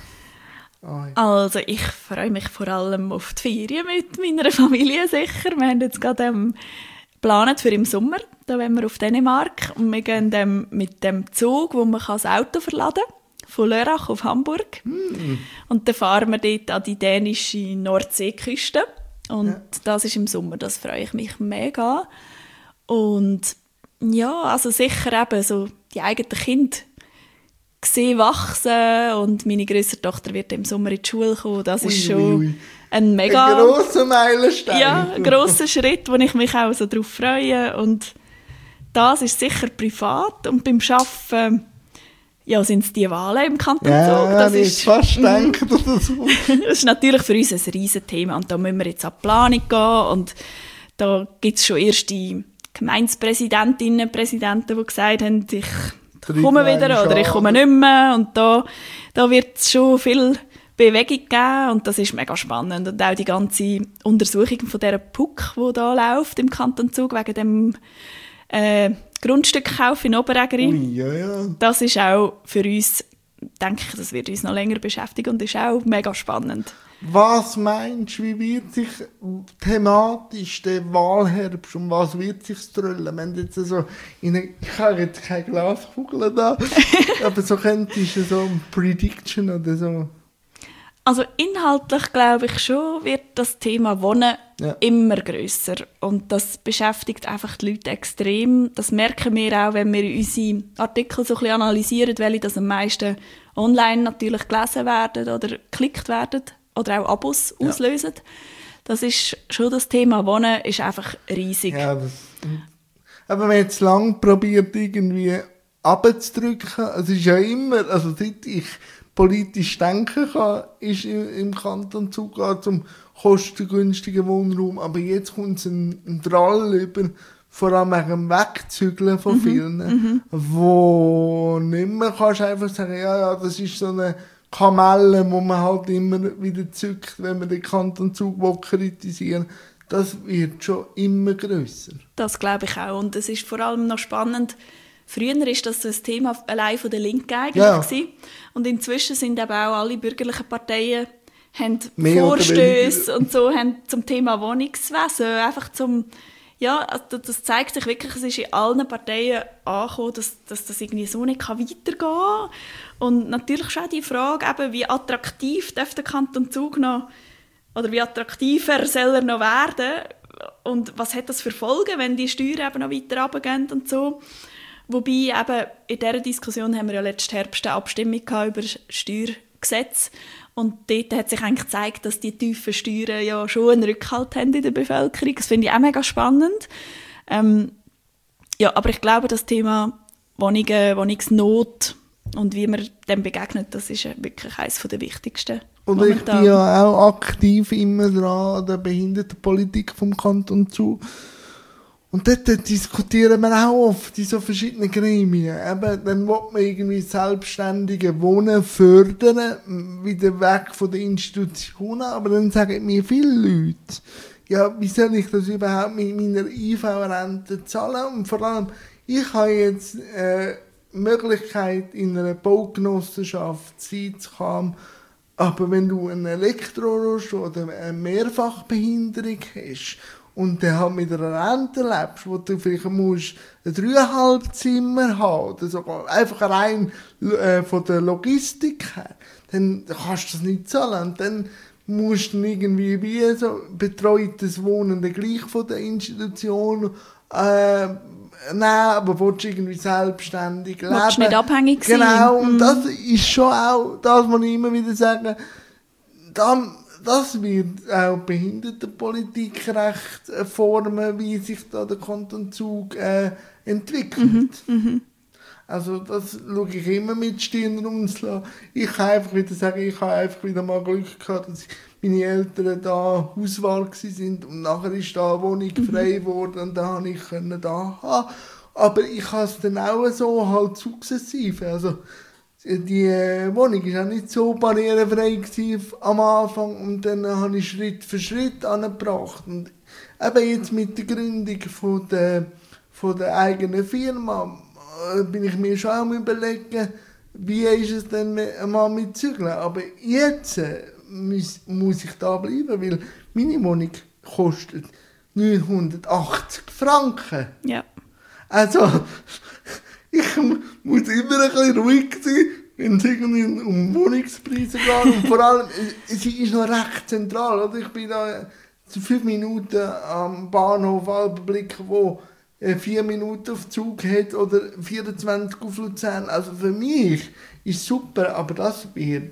[SPEAKER 2] Also ich freue mich vor allem auf die Ferien mit meiner Familie sicher. Wir haben jetzt gerade geplant für im Sommer. Da wollen wir auf Dänemark und wir gehen mit dem Zug, wo man das Auto verladen kann, von Lörrach auf Hamburg. Und dann fahren wir dort an die dänische Nordseeküste. Und das ist im Sommer, das freue ich mich mega. Und ja, also sicher eben so die eigenen Kinder gesehen wachsen und meine grössere Tochter wird im Sommer in die Schule kommen. Das ist schon ein mega...
[SPEAKER 1] Ein grosser Meilenstein.
[SPEAKER 2] Ja, ein grosser Schritt, wo ich mich auch so drauf freue. Und das ist sicher privat. Und beim Arbeiten sind es die Wahlen im Kanton Zug.
[SPEAKER 1] Das ist fast gedacht, dass so.
[SPEAKER 2] Das ist natürlich für uns ein Riesenthema. Und da müssen wir jetzt an die Planung gehen. Und da gibt es schon erste Gemeindepräsidentinnen und Präsidenten, die gesagt haben, ich komme wieder oder ich komme nicht mehr. Und da wird es schon viel Bewegung geben und das ist mega spannend. Und auch die ganze Untersuchung von dieser PUC, die da läuft im Kanton Zug, wegen dem Grundstückkauf in Oberägeri. Das ist auch für uns, denke ich, das wird uns noch länger beschäftigen und ist auch mega spannend.
[SPEAKER 1] Was meinst du, wie wird sich thematisch der Wahlherbst, um was wird sich drüllen? Wenn jetzt so ich habe jetzt keine Glaskugel da, aber so könntest du so eine Prediction oder so.
[SPEAKER 2] Also inhaltlich glaube ich schon, wird das Thema Wohnen immer grösser und das beschäftigt einfach die Leute extrem. Das merken wir auch, wenn wir unsere Artikel so ein bisschen analysieren, welche das am meisten online natürlich gelesen werden oder geklickt werden. oder auch Abos auslösen. Das ist schon das Thema. Wohnen ist einfach riesig.
[SPEAKER 1] Ja, aber man hat es lange probiert, irgendwie abzudrücken. Es ist ja immer, also seit ich politisch denken kann, ist im Kanton Zug zum kostengünstigen Wohnraum. Aber jetzt kommt es ein Drall über, vor allem wegen dem Wegzügeln von vielen, wo nicht mehr kannst einfach sagen, ja, das ist so eine Kamelle, wo man halt immer wieder zückt, wenn man den Kanton Zug kritisieren will. Das wird schon immer grösser.
[SPEAKER 2] Das glaube ich auch. Und es ist vor allem noch spannend. Früher war das so ein Thema allein von der Linken eigentlich. Ja. Und inzwischen sind eben auch alle bürgerlichen Parteien haben Vorstöße und so haben zum Thema Wohnungswesen. Einfach zum, ja, das zeigt sich wirklich, es ist in allen Parteien angekommen, dass das irgendwie so nicht weitergehen kann. Und natürlich schon auch die Frage, eben, wie attraktiv darf der Kanton Zug noch, oder wie attraktiver soll er noch werden? Und was hat das für Folgen, wenn die Steuern eben noch weiter runtergehen und so? Wobei eben in dieser Diskussion haben wir ja letzten Herbst eine Abstimmung über das Steuergesetz. Und dort hat sich eigentlich gezeigt, dass die tiefen Steuern ja schon einen Rückhalt haben in der Bevölkerung. Das finde ich auch mega spannend. Ja, aber ich glaube, das Thema Wohnungen, Wohnungsnot und wie man dem begegnet, das ist wirklich eines der wichtigsten.
[SPEAKER 1] Und ich bin ja auch aktiv immer dran an der Behindertenpolitik vom Kanton Zug. Und dort diskutieren wir auch oft in so verschiedenen Gremien. Eben, dann will man irgendwie selbstständige Wohnen fördern, wieder weg von den Institutionen. Aber dann sagen mir viele Leute, ja, wie soll ich das überhaupt mit meiner IV-Rente zahlen? Und vor allem, ich habe jetzt Möglichkeit, in einer Baugenossenschaft sein zu können. Aber wenn du einen Elektrorost oder eine Mehrfachbehinderung hast und dann halt mit einer Rente lebst, wo du vielleicht musst ein 3,5 Zimmer haben oder sogar einfach rein von der Logistik her, dann kannst du das nicht zahlen. Und dann musst du irgendwie wie so betreutes Wohnen gleich von der Institution nein, aber willst du irgendwie selbstständig leben.
[SPEAKER 2] Willst du nicht abhängig sein.
[SPEAKER 1] Genau, und das ist schon auch das, was ich immer wieder sage, das wird auch Behindertenpolitik recht formen, wie sich da der Kanton Zug entwickelt. Also das schaue ich immer mit Stirn rumzulassen. Ich kann einfach wieder sagen, ich habe einfach wieder mal Glück gehabt, dass meine Eltern da Hauswahl waren und nachher ist da eine Wohnung frei geworden und da konnte ich da haben. Aber ich habe es dann auch so halt sukzessive. Also die Wohnung war auch nicht so barrierefrei am Anfang und dann habe ich Schritt für Schritt angebracht. Und eben jetzt mit der Gründung von der eigenen Firma bin ich mir schon am Überlegen, wie ist es denn mal mit Zügeln. Aber jetzt muss ich da bleiben, weil meine Wohnung kostet 980 Franken.
[SPEAKER 2] Ja.
[SPEAKER 1] Also, ich muss immer ein bisschen ruhig sein, wenn es irgendwie um Wohnungspreise geht. Und vor allem, sie ist noch recht zentral. Oder? Ich bin da 5 Minuten am Bahnhof Alpenblick, wo 4 Minuten auf Zug hat oder 24 auf Luzern. Also für mich ist es super, aber das wird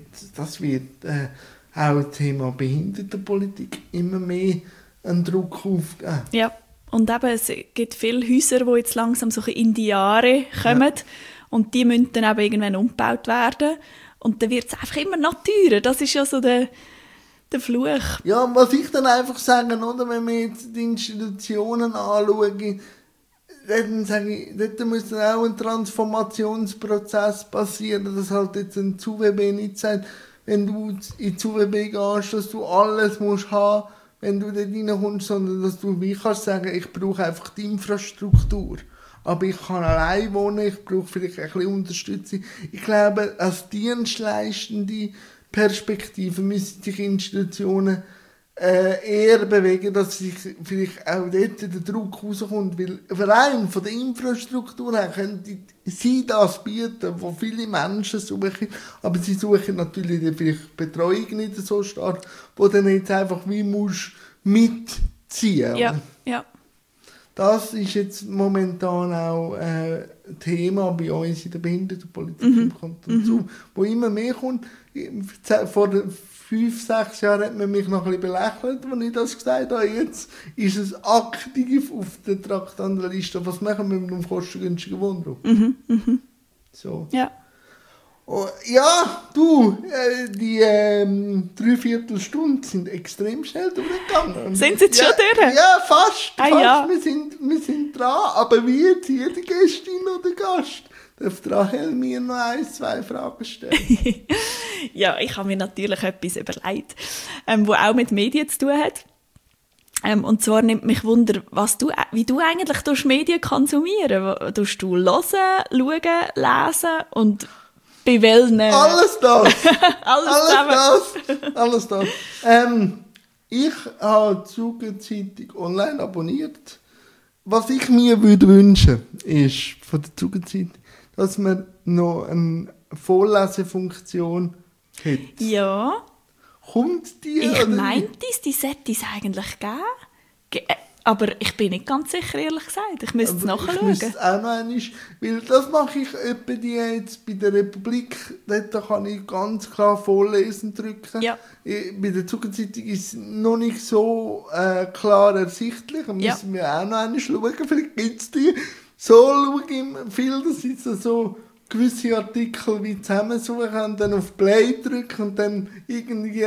[SPEAKER 1] auch das Thema Behindertenpolitik immer mehr einen Druck aufgeben.
[SPEAKER 2] Ja, und eben, es gibt viele Häuser, die jetzt langsam so in die Jahre kommen. Ja. Und die müssen dann eben irgendwann umgebaut werden. Und dann wird es einfach immer noch teurer. Das ist ja so der Fluch.
[SPEAKER 1] Ja, und was ich dann einfach sage, oder, wenn wir jetzt die Institutionen anschauen, dann sage ich, dort muss dann auch ein Transformationsprozess passieren, dass halt jetzt ein ZUWB nicht sagt, wenn du in die ZUWB gehst, dass du alles musst haben, wenn du dort reinkommst, sondern dass du wie kannst sagen, ich brauche einfach die Infrastruktur. Aber ich kann allein wohnen, ich brauche vielleicht ein bisschen Unterstützung. Ich glaube, als dienstleistende Perspektive müssen sich Institutionen eher bewegen, dass sich vielleicht auch dort der Druck rauskommt, weil rein von der Infrastruktur her können sie das bieten, wo viele Menschen suchen, aber sie suchen natürlich dann vielleicht Betreuung nicht so stark, wo dann jetzt einfach wie musst mitziehen.
[SPEAKER 2] Ja, ja.
[SPEAKER 1] das ist jetzt momentan auch Thema bei uns in der Behindertenpolitik im Kanton Zug, wo immer mehr kommt. Vor 5-6 Jahren hat man mich noch ein bisschen belächelt, als ich das gesagt habe. Jetzt ist es aktiv auf der Traktandenliste. Was machen wir mit einem kostengünstigen Wohnraum? So.
[SPEAKER 2] Ja.
[SPEAKER 1] Oh, ja, du, die 3/4 Stunde sind extrem schnell durchgegangen.
[SPEAKER 2] Sind sie jetzt schon durch?
[SPEAKER 1] Ja, fast.
[SPEAKER 2] Ja.
[SPEAKER 1] Wir sind dran. Aber wie jetzt jede Gästin oder Gast darf Rahel mir noch 1-2 Fragen stellen.
[SPEAKER 2] Ja, ich habe mir natürlich etwas überlegt, wo auch mit Medien zu tun hat. Und zwar nimmt mich Wunder, wie du eigentlich Medien konsumieren. Tust du hören, schauen, lesen und bei welchen?
[SPEAKER 1] Alles das.
[SPEAKER 2] Alles
[SPEAKER 1] das. Ich habe die Zugenzeitung online abonniert. Was ich mir wünschen würde, ist von der Zugenzeitung, dass man noch eine Vorlesefunktion hat.
[SPEAKER 2] Ja.
[SPEAKER 1] Kommt die?
[SPEAKER 2] Ich meinte es, die sollte es eigentlich geben. Aber ich bin nicht ganz sicher, ehrlich gesagt. Ich müsste es nachschauen.
[SPEAKER 1] Ich müsste es auch noch einmal, weil das mache ich etwa die jetzt bei der Republik. Dort kann ich ganz klar Vorlesen drücken.
[SPEAKER 2] Ja.
[SPEAKER 1] Bei der Zugenzeitung ist es noch nicht so klar ersichtlich. Da müssen wir auch noch einmal schauen. Vielleicht gibt es die. So schaue ich immer viel, das sind so gewisse Artikel wie zusammensuchen und dann auf Play drücken und dann irgendwie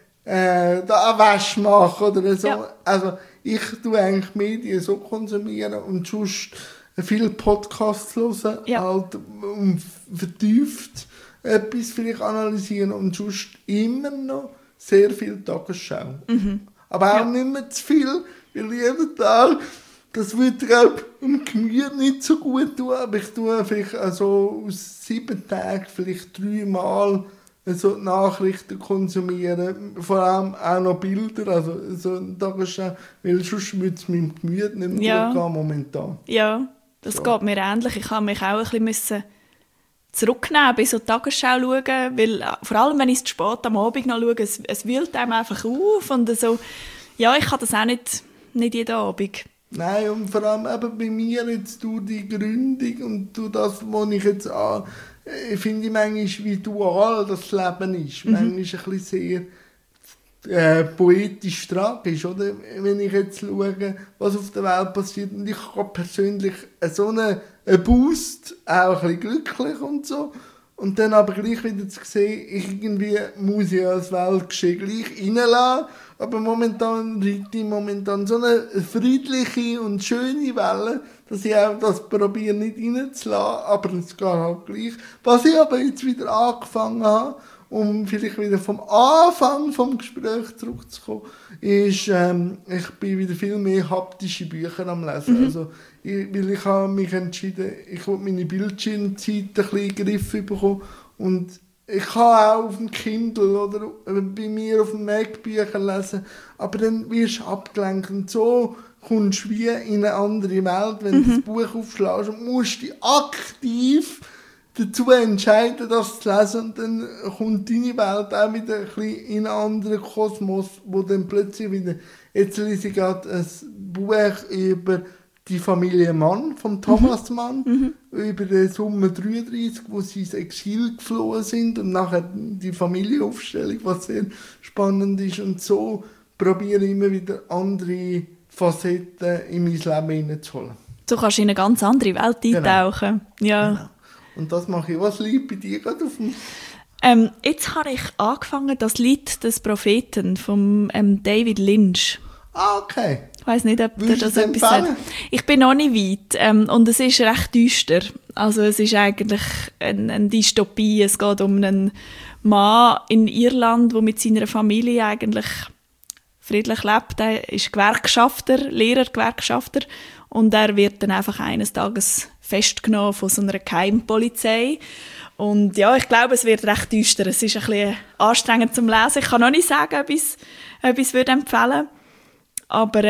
[SPEAKER 1] da eine Wäsche machen oder so.
[SPEAKER 2] Ja.
[SPEAKER 1] Also ich tue eigentlich Medien so konsumieren und sonst viele Podcasts hören, halt vertieft etwas vielleicht analysieren und sonst immer noch sehr viel Tagesschau. Aber auch nicht mehr zu viel, weil jeden Tag, das würde, glaube ich, dem Gemüt nicht so gut tun, aber ich tue vielleicht also aus 7 Tagen vielleicht 3 Mal so Nachrichten konsumieren, vor allem auch noch Bilder, also so ein Tagesschau, weil sonst würde es meinem Gemüt nicht mehr gut gehen momentan.
[SPEAKER 2] Ja, das geht mir ähnlich. Ich habe mich auch ein bisschen zurücknehmen, bei so Tagesschau schauen, weil vor allem, wenn ich es spät am Abend noch schaue, es wühlt einem einfach auf und so. Ja, ich kann das auch nicht jeden Abend.
[SPEAKER 1] Nein, und vor allem eben bei mir jetzt durch die Gründung und durch das, was ich jetzt finde ich manchmal, wie dual das Leben ist. Manchmal ein bisschen sehr poetisch tragisch, oder? Wenn ich jetzt schaue, was auf der Welt passiert. Und ich habe persönlich so einen Boost, auch ein bisschen glücklich und so. Und dann aber gleich wieder zu sehen, irgendwie muss ich das Weltgeschehen gleich reinlassen. Aber momentan reite ich so eine friedliche und schöne Welle, dass ich auch das probiere nicht reinzulassen, aber es geht halt gleich. Was ich aber jetzt wieder angefangen habe, um vielleicht wieder vom Anfang vom Gespräch zurückzukommen, ist, ich bin wieder viel mehr haptische Bücher am Lesen. Also, weil ich habe mich entschieden, ich will meine Bildschirmzeit ein bisschen in den Griff bekommen und ich kann auch auf dem Kindle oder bei mir auf dem Mac Bücher lesen, aber dann wirst du abgelenkt und so kommst du wie in eine andere Welt, wenn du das Buch aufschlägst und musst dich aktiv dazu entscheiden, das zu lesen und dann kommt deine Welt auch wieder ein bisschen in einen anderen Kosmos, wo dann plötzlich wieder, jetzt lese ich gerade ein Buch über die Familie Mann, von Thomas Mann, über den Sommer 33, wo sie ins Exil geflohen sind und nachher die Familienaufstellung, was sehr spannend ist. Und so probiere ich immer wieder andere Facetten in mein Leben hineinzuholen.
[SPEAKER 2] Du kannst in eine ganz andere Welt eintauchen. Genau. Ja.
[SPEAKER 1] Genau. Und das mache ich. Was liegt bei dir gerade auf dem...
[SPEAKER 2] Jetzt habe ich angefangen, das Lied des Propheten von David Lynch.
[SPEAKER 1] Ah, okay.
[SPEAKER 2] Ich weiss nicht, ob dir das etwas sagt. Ich bin noch nicht weit und es ist recht düster. Also es ist eigentlich eine Dystopie. Es geht um einen Mann in Irland, der mit seiner Familie eigentlich friedlich lebt. Er ist Lehrer-Gewerkschafter und er wird dann einfach eines Tages festgenommen von so einer Geheimpolizei. Und ja, ich glaube, es wird recht düster. Es ist ein bisschen anstrengend zum Lesen. Ich kann noch nicht sagen, ob ich es empfehlen würde. Aber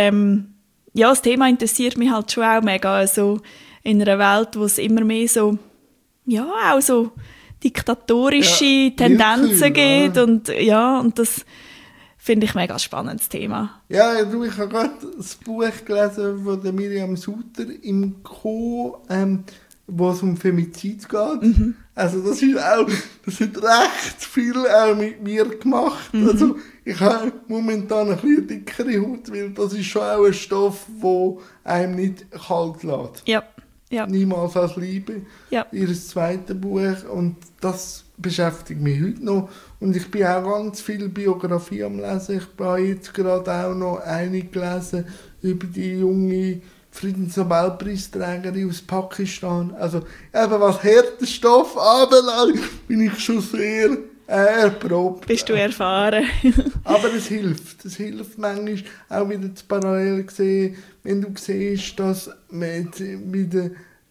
[SPEAKER 2] ja, das Thema interessiert mich halt schon auch mega. Also in einer Welt, wo es immer mehr so, ja, auch so diktatorische Tendenzen gibt. Und ja, und das Finde ich ein mega spannendes Thema.
[SPEAKER 1] Ja, du, ich habe gerade das Buch gelesen von der Miriam Suter im Co., wo es um Femizid geht. Also das hat recht viel auch mit mir gemacht. Also ich habe momentan ein bisschen dickere Haut, weil das ist schon auch ein Stoff, der einem nicht kalt lässt.
[SPEAKER 2] Ja. Ja.
[SPEAKER 1] Niemals als Liebe.
[SPEAKER 2] Ja.
[SPEAKER 1] Ihr zweites Buch. Und das beschäftigt mich heute noch. Und ich bin auch ganz viel Biografie am Lesen. Ich habe jetzt gerade auch noch eine gelesen über die junge Friedensnobelpreisträgerin aus Pakistan. Also eben was harten Stoff anbelangt, bin ich schon sehr erprobt.
[SPEAKER 2] Bist du erfahren?
[SPEAKER 1] Aber es hilft. Es hilft manchmal auch wieder zu parallel sehen, wenn du siehst, dass man wieder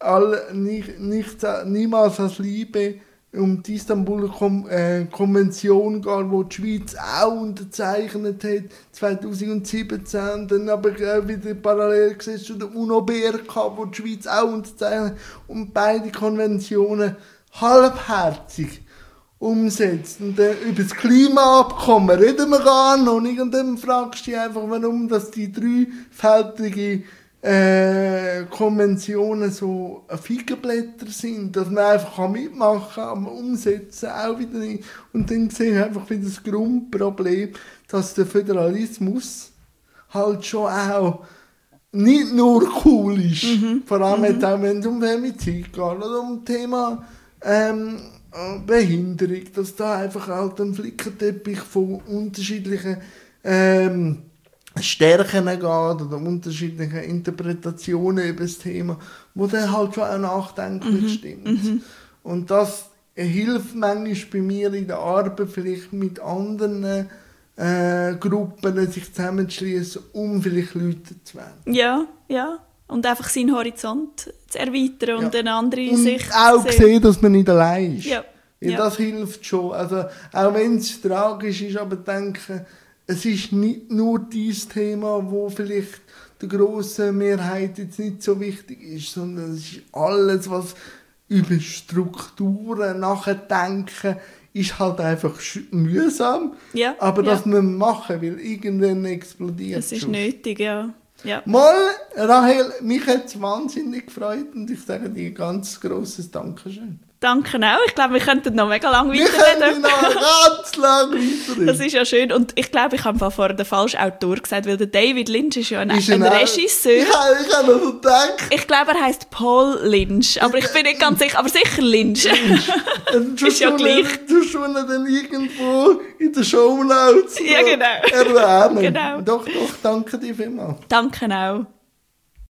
[SPEAKER 1] niemals als Liebe um die Istanbul-Konvention geht, die die Schweiz auch unterzeichnet hat, 2017, dann aber auch wieder parallel gesehen zu der UNO-BRK, die die Schweiz auch unterzeichnet hat, und beide Konventionen halbherzig umsetzt. Und über das Klimaabkommen reden wir gar noch nicht, und dann fragst du dich einfach, warum dass die dreifältige Konventionen so Feigenblätter sind, dass man einfach mitmachen kann, aber umsetzen auch wieder nicht. Und dann sehe ich einfach wieder das Grundproblem, dass der Föderalismus halt schon auch nicht nur cool ist, vor allem jetzt auch, wenn es um Femizid geht oder um das Thema Behinderung, dass da einfach halt ein Flickenteppich von unterschiedlichen Stärken geht oder unterschiedliche Interpretationen über das Thema, wo dann halt schon auch nachdenklich stimmt. Und das hilft manchmal bei mir in der Arbeit, vielleicht mit anderen Gruppen sich zusammenzuschließen, um vielleicht Leute zu werden.
[SPEAKER 2] Ja, ja. Und einfach seinen Horizont zu erweitern und eine andere Sicht
[SPEAKER 1] und auch sehen, dass man nicht allein ist.
[SPEAKER 2] Ja.
[SPEAKER 1] Ja. Das hilft schon. Also, auch wenn es tragisch ist, aber denke, es ist nicht nur dieses Thema, wo vielleicht der grossen Mehrheit jetzt nicht so wichtig ist, sondern es ist alles, was über Strukturen nachdenken, ist halt einfach mühsam.
[SPEAKER 2] Ja,
[SPEAKER 1] aber dass man machen will, irgendwann explodiert
[SPEAKER 2] es. Es ist
[SPEAKER 1] schon.
[SPEAKER 2] nötig, ja.
[SPEAKER 1] Mal, Rahel, mich hat es wahnsinnig gefreut und ich sage dir ein ganz grosses Dankeschön.
[SPEAKER 2] Danke auch. Ich glaube, wir könnten noch mega lange
[SPEAKER 1] weiterreden. Wir können noch ganz lange weiterreden.
[SPEAKER 2] Das ist ja schön. Und ich glaube, ich habe vorher den falschen Autor gesagt, weil der David Lynch ist ja ein Regisseur.
[SPEAKER 1] Ich habe noch so gedacht.
[SPEAKER 2] Ich glaube, er heisst Paul Lynch. Aber ich bin nicht ganz sicher. Aber sicher Lynch. Ist ja gleich.
[SPEAKER 1] Du schon dann irgendwo in den Shownotes
[SPEAKER 2] ja, genau.
[SPEAKER 1] erwähnen.
[SPEAKER 2] Genau.
[SPEAKER 1] Doch, danke dir vielmals.
[SPEAKER 2] Danke auch.